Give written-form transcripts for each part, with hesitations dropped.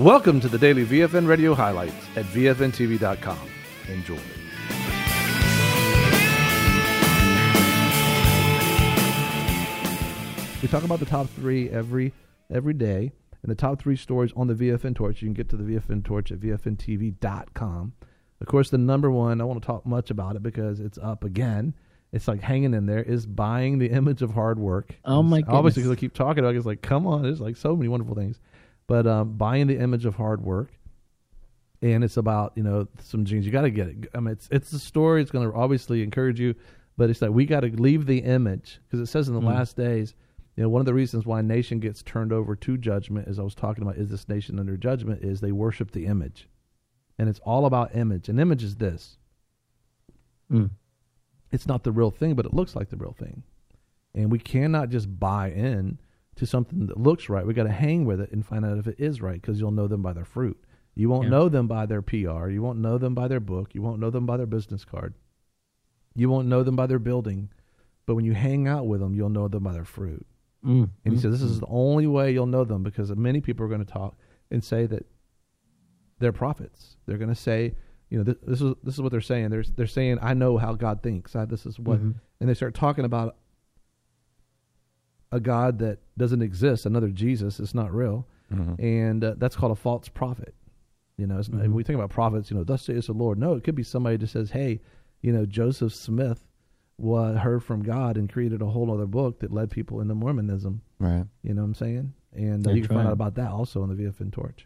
Welcome to the daily VFN Radio highlights at VFNTV.com. Enjoy. We talk about the top three every day, and the top three stories on the VFN Torch. You can get to the VFN Torch at VFNTV.com. Of course, the number one, I won't talk much about it because it's up again. It's like hanging in there, is buying the image of hard work. Oh, my goodness. Obviously, because I keep talking about it, it's like, come on, there's like so many wonderful things. But buying the image of hard work, and it's about, some genes. You got to get it. I mean, it's a story. It's going to obviously encourage you, but it's like we got to leave the image, because it says in the last days, one of the reasons why a nation gets turned over to judgment, as I was talking about, is this nation under judgment, is they worship the image. And it's all about image. And image is this. It's not the real thing, but it looks like the real thing. And we cannot just buy in to something that looks right. We got to hang with it and find out if it is right, because you'll know them by their fruit. You won't know them by their PR. You won't know them by their book. You won't know them by their business card. You won't know them by their building. But when you hang out with them, you'll know them by their fruit. And he said, this is the only way you'll know them, because many people are going to talk and say that they're prophets. They're going to say, this is what they're saying. They're saying, I know how God thinks. This is what, and they start talking about a God that doesn't exist, another Jesus. It's not real, and that's called a false prophet. When we think about prophets, thus says the Lord. No, it could be somebody that says, hey, Joseph Smith heard from God and created a whole other book that led people into Mormonism. Right. You know what I'm saying? And you can find out about that also on the VFN Torch.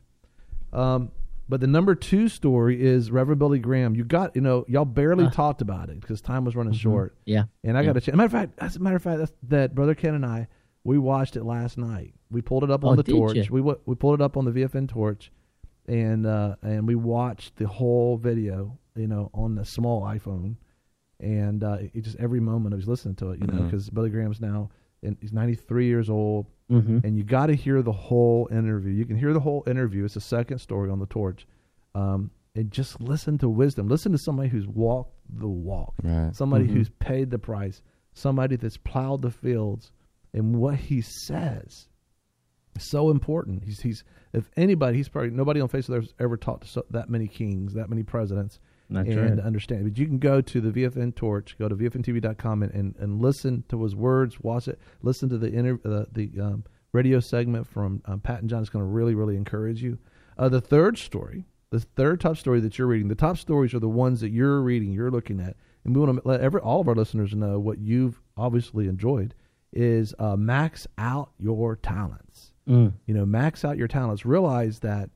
But the number two story is Reverend Billy Graham. Y'all barely talked about it because time was running short. Yeah. And I got to check. As a matter of fact, that Brother Ken and I, we watched it last night. We pulled it up on the Torch. We pulled it up on the VFN Torch, and we watched the whole video, on the small iPhone. And it just every moment I was listening to it, because Billy Graham's now, he's 93 years old, and you got to hear the whole interview. You can hear the whole interview. It's the second story on the Torch. And just listen to wisdom. Listen to somebody who's walked the walk, somebody who's paid the price, somebody that's plowed the fields, and what he says is so important. He's if anybody, he's probably nobody on Facebook there's ever talked to that many kings, that many presidents. Understand. But you can go to the VFN Torch, go to VFNTV.com and listen to his words, watch it, listen to the radio segment from Pat and John. It's going to really, really encourage you. The third top story that you're reading, the top stories are the ones that you're reading, you're looking at, and we want to let all of our listeners know what you've obviously enjoyed is max out your talents. Max out your talents. Realize that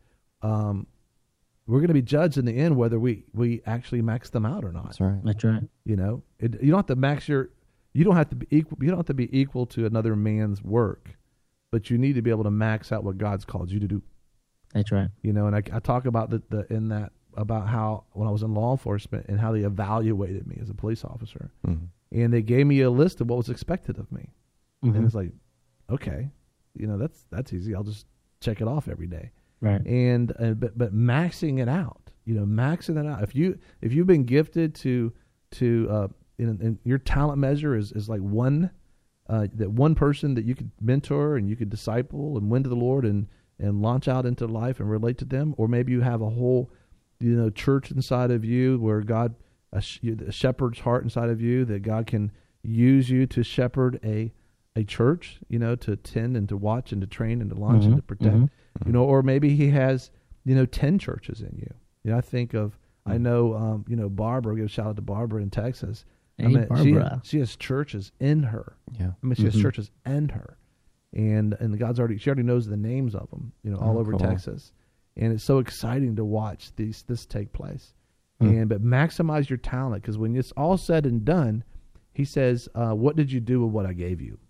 we're going to be judged in the end whether we actually max them out or not. That's right. You don't have to max you don't have to be equal. You don't have to be equal to another man's work, but you need to be able to max out what God's called you to do. That's right. And I talk about about how when I was in law enforcement and how they evaluated me as a police officer, and they gave me a list of what was expected of me, and it's like, okay, that's easy. I'll just check it off every day. Right. But maxing it out, maxing it out. If you've been gifted to and your talent measure is like that one person that you could mentor and you could disciple and win to the Lord and launch out into life and relate to them, or maybe you have a whole church inside of you where God a shepherd's heart inside of you that God can use you to shepherd a church, to tend and to watch and to train and to launch and to protect. Or maybe he has, 10 churches in you. I think of, I know, Barbara, give a shout out to Barbara in Texas. Barbara. She has churches in her. Yeah. She has churches in her. And she already knows the names of them, all over Texas. And it's so exciting to watch this take place. But maximize your talent, because when it's all said and done, he says, what did you do with what I gave you?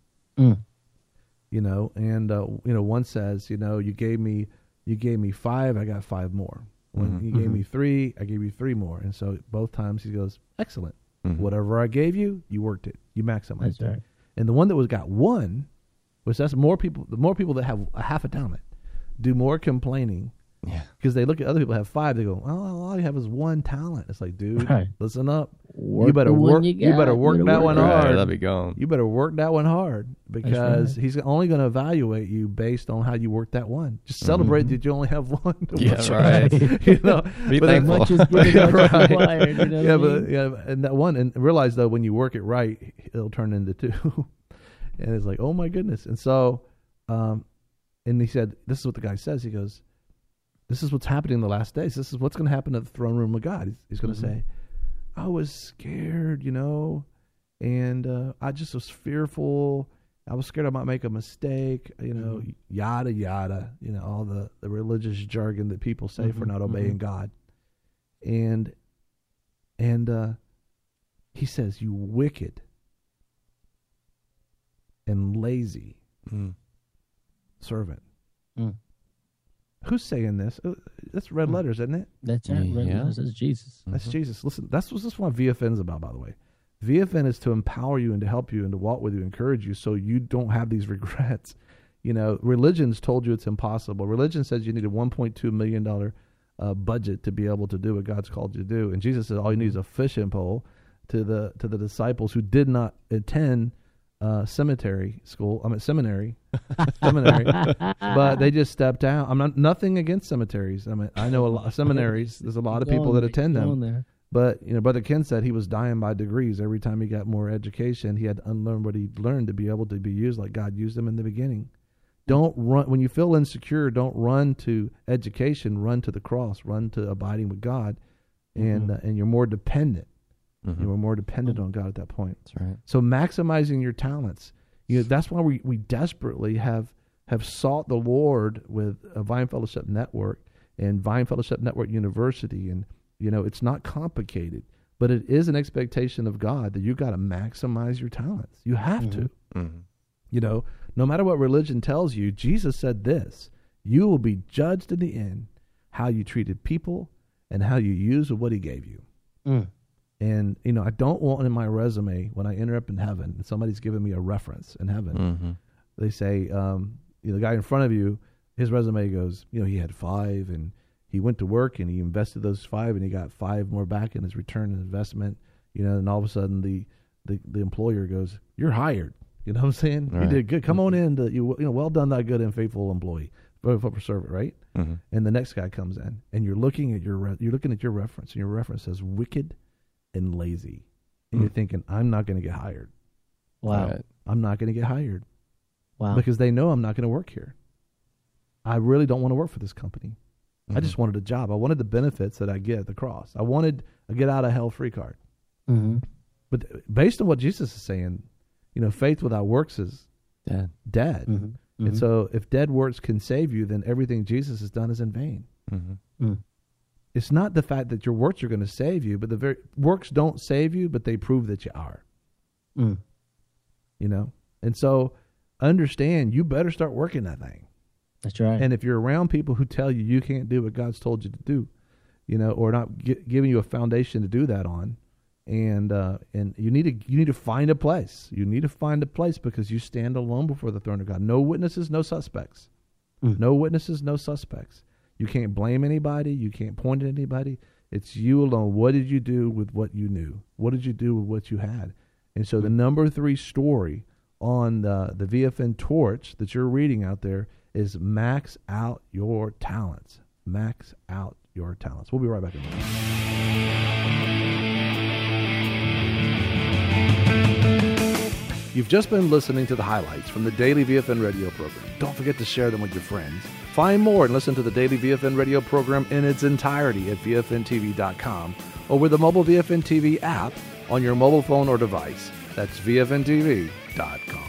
One says, you gave me 5, I got 5 more. When you gave me 3, I gave you 3 more. And so both times he goes, excellent. Whatever I gave you, you worked it. You maximized it. Right. And the one that got 1, which that's the more people that have a half a talent, do more complaining Yeah. Because they look at other people who have 5, they go, "Oh, all you have is 1 talent." It's like, dude, Right. listen up. Work You better the one work. you You better got. work You that better one work it. Right, hard. that'll be gone. You better work that one hard because right. he's only going to evaluate you based on how you work that one. Just celebrate that you only have 1. To Yeah, work. right. You know, Be but thankful. Much is given, much is Right. required. You know yeah, what I but mean? and that one, and realize though when you work it right, it'll turn into 2. And it's like, oh my goodness. And so, and he said, this is what the guy says. He goes, this is what's happening in the last days. This is what's going to happen at the throne room of God. He's going to say, I was scared, and I just was fearful. I was scared I might make a mistake, yada, yada, all the religious jargon that people say for not obeying God. And he says, you wicked and lazy servant. Mm. Who's saying this? That's red letters, isn't it? That's right. Yeah. That's Jesus. That's Jesus. Listen, this is what VFN is about, by the way. VFN is to empower you and to help you and to walk with you, encourage you so you don't have these regrets. Religion's told you it's impossible. Religion says you need a $1.2 million budget to be able to do what God's called you to do. And Jesus said all you need is a fishing pole to the disciples who did not attend seminary, but they just stepped out. I'm nothing against cemeteries. I know a lot of seminaries. There's a lot of people that attend them. But Brother Ken said he was dying by degrees. Every time he got more education, he had to unlearn what he learned to be able to be used like God used him in the beginning. Don't run when you feel insecure. Don't run to education. Run to the cross. Run to abiding with God, and you're more dependent. You were more dependent on God at that point. That's right. So maximizing your talents. That's why we desperately have sought the Lord with a Vine Fellowship Network and Vine Fellowship Network University. And, it's not complicated, but it is an expectation of God that you got to maximize your talents. You have to. No matter what religion tells you, Jesus said this, you will be judged in the end how you treated people and how you used what he gave you. And, I don't want in my resume when I enter up in heaven, and somebody's giving me a reference in heaven, they say, the guy in front of you, his resume goes, he had 5 and he went to work and he invested those 5 and he got 5 more back in his return on investment, and all of a sudden the employer goes, you're hired. You know what I'm saying? Right. You did good. Come on in. Well done, thy good and faithful employee, faithful servant, right? And the next guy comes in and you're looking at your reference, and your reference says wicked and lazy, and you're thinking, I'm not going to get hired. Wow. Right. I'm not going to get hired. Wow. Because they know I'm not going to work here. I really don't want to work for this company. I just wanted a job. I wanted the benefits that I get at the cross. I wanted a get out of hell free card. But based on what Jesus is saying, faith without works is dead. And so if dead works can save you, then everything Jesus has done is in vain. It's not the fact that your works are going to save you, but the very works don't save you, but they prove that you are. And so understand, you better start working that thing. That's right. And if you're around people who tell you you can't do what God's told you to do, or not giving you a foundation to do that on, and you need to find a place. You need to find a place because you stand alone before the throne of God. No witnesses, no suspects. No witnesses, no suspects. You can't blame anybody. You can't point at anybody. It's you alone. What did you do with what you knew? What did you do with what you had? And so the number 3 story on the VFN torch that you're reading out there is max out your talents. Max out your talents. We'll be right back in a minute. You've just been listening to the highlights from the Daily VFN radio program. Don't forget to share them with your friends. Find more and listen to the Daily VFN radio program in its entirety at VFNTV.com or with the mobile VFN TV app on your mobile phone or device. That's VFNTV.com.